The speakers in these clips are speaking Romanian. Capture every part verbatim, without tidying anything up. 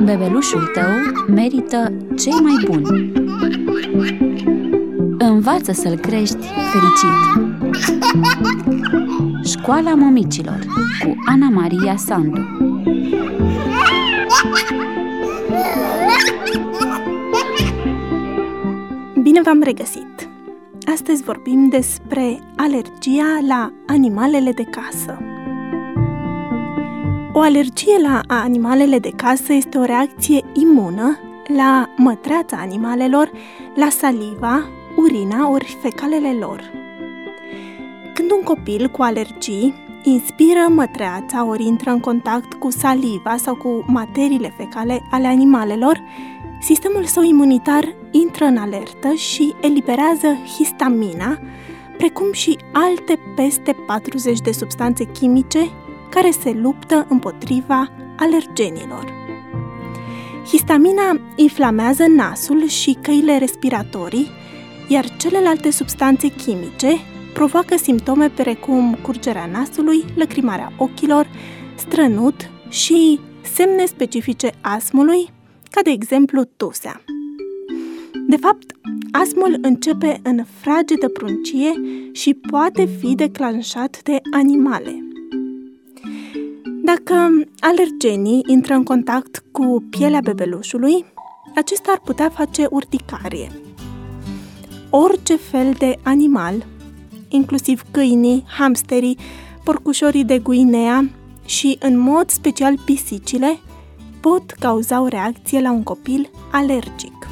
Bebelușul tău merită cei mai buni. Învață să-l crești fericit. Școala Mămicilor cu Ana Maria Sandu. Bine v-am regăsit! Astăzi vorbim despre alergia la animalele de casă. O alergie la animalele de casă este o reacție imună la mătreața animalelor, la saliva, urina ori fecalele lor. Când un copil cu alergii inspiră mătreața ori intră în contact cu saliva sau cu materiile fecale ale animalelor, sistemul său imunitar intră în alertă și eliberează histamina, precum și alte peste patruzeci de substanțe chimice care se luptă împotriva alergenilor. Histamina inflamează nasul și căile respiratorii, iar celelalte substanțe chimice provoacă simptome precum curgerea nasului, lăcrimarea ochilor, strănut și semne specifice astmului, ca de exemplu tusea. De fapt, astmul începe în fragedă pruncie și poate fi declanșat de animale. Dacă alergenii intră în contact cu pielea bebelușului, acesta ar putea face urticarie. Orice fel de animal, inclusiv câinii, hamsterii, porcușorii de Guinea și, în mod special, pisicile, pot cauza o reacție la un copil alergic.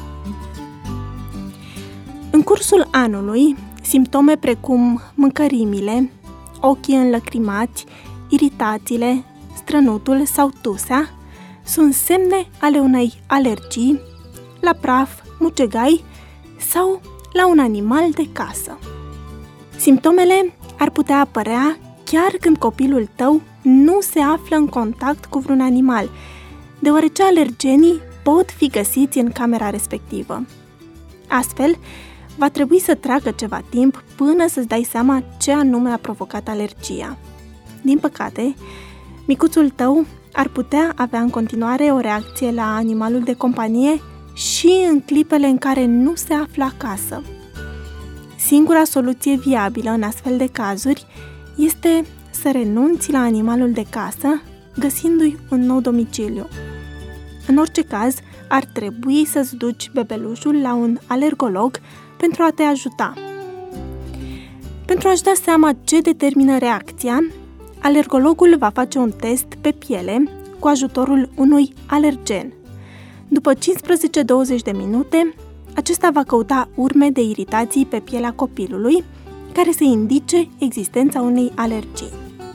În cursul anului, simptome precum mâncărimile, ochii înlăcrimați, iritațiile, strănutul sau tusea sunt semne ale unei alergii la praf, mucegai sau la un animal de casă. Simptomele ar putea apărea chiar când copilul tău nu se află în contact cu vreun animal, deoarece alergenii pot fi găsiți în camera respectivă. Astfel, va trebui să treacă ceva timp până să-ți dai seama ce anume a provocat alergia. Din păcate, micuțul tău ar putea avea în continuare o reacție la animalul de companie și în clipele în care nu se află acasă. Singura soluție viabilă în astfel de cazuri este să renunți la animalul de casă, găsindu-i un nou domiciliu. În orice caz, ar trebui să-ți duci bebelușul la un alergolog pentru a te ajuta. Pentru a-și da seama ce determină reacția, alergologul va face un test pe piele cu ajutorul unui alergen. După cincisprezece douăzeci de minute, acesta va căuta urme de iritații pe pielea copilului, care să indice existența unei alergii.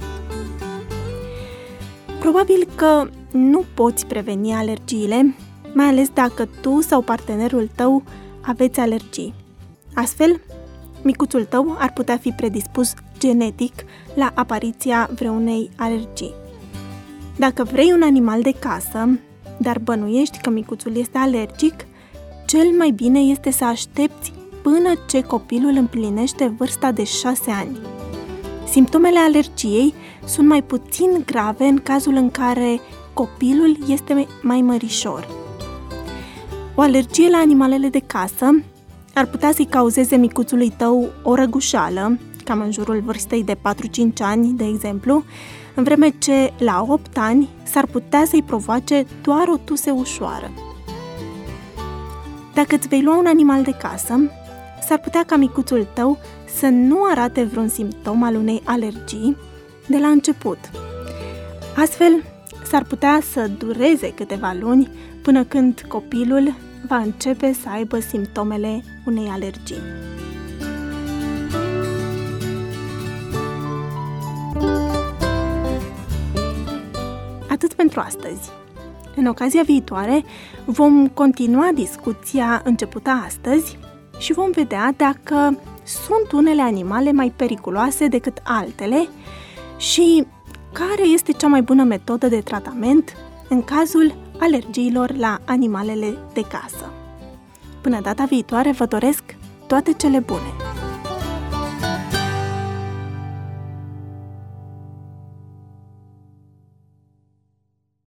Probabil că nu poți preveni alergiile, mai ales dacă tu sau partenerul tău aveți alergii. Astfel, micuțul tău ar putea fi predispus genetic la apariția vreunei alergii. Dacă vrei un animal de casă, dar bănuiești că micuțul este alergic, cel mai bine este să aștepți până ce copilul împlinește vârsta de șase ani. Simptomele alergiei sunt mai puțin grave în cazul în care copilul este mai mărișor. O alergie la animalele de casă ar putea să-i cauzeze micuțului tău o răgușală, cam în jurul vârstei de patru-cinci ani, de exemplu, în vreme ce la opt ani s-ar putea să-i provoace doar o tuse ușoară. Dacă îți vei lua un animal de casă, s-ar putea ca micuțul tău să nu arate vreun simptom al unei alergii de la început. Astfel, s-ar putea să dureze câteva luni până când copilul va începe să aibă simptomele unei alergii. Atât pentru astăzi. În ocazia viitoare vom continua discuția începută astăzi și vom vedea dacă sunt unele animale mai periculoase decât altele și care este cea mai bună metodă de tratament în cazul alergiilor la animalele de casă. Până data viitoare, vă doresc toate cele bune!